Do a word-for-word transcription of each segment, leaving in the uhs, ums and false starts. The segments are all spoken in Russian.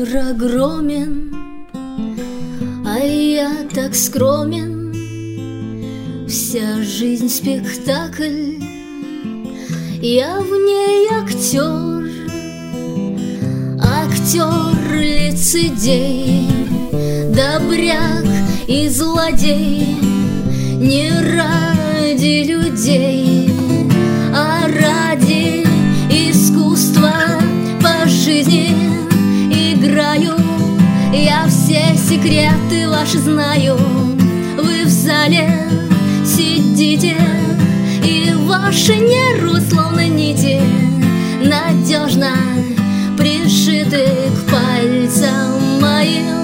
Мир огромен, а я так скромен. Вся жизнь спектакль, я в ней актер. Актер, лицедей, добряк и злодей. Не ради людей, а ради искусства по жизни играю. Я все секреты ваши знаю. Вы в зале сидите, и ваши нервы, словно нити, надежно пришиты к пальцам моим.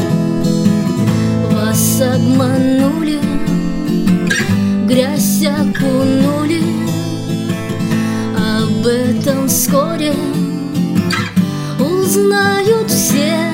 Вас обманули, грязь окунули. Об этом вскоре узнают все.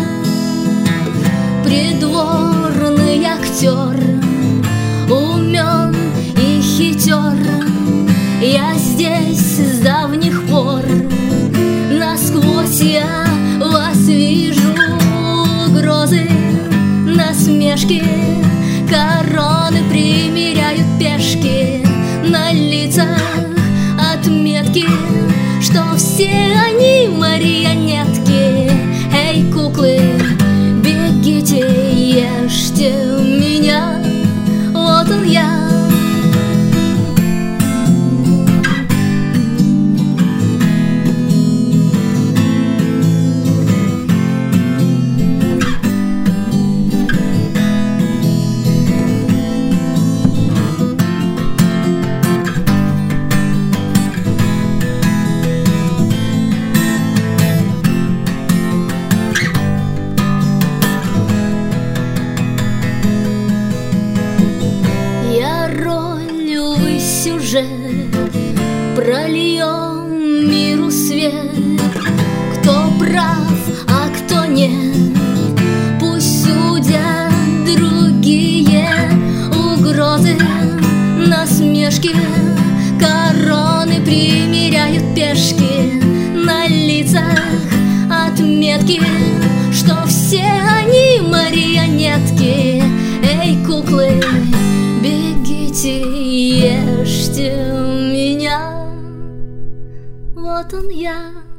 Придворный актер, умен и хитер. Я здесь с давних пор. Насквозь я вас вижу. Угрозы, насмешки, короны примеряют пешки. На лицах отметки, что все они марионетки. Эй, куклы, бегите, ешьте меня. Вот он я. Роль, увы, сюжет, прольем миру свет. Кто прав, а кто нет, пусть судят другие. Угрозы, насмешки, короны примеряют пешки. На лицах отметки, что все они марионетки. Эй, куклы, бегите, ешьте меня. Вот он я.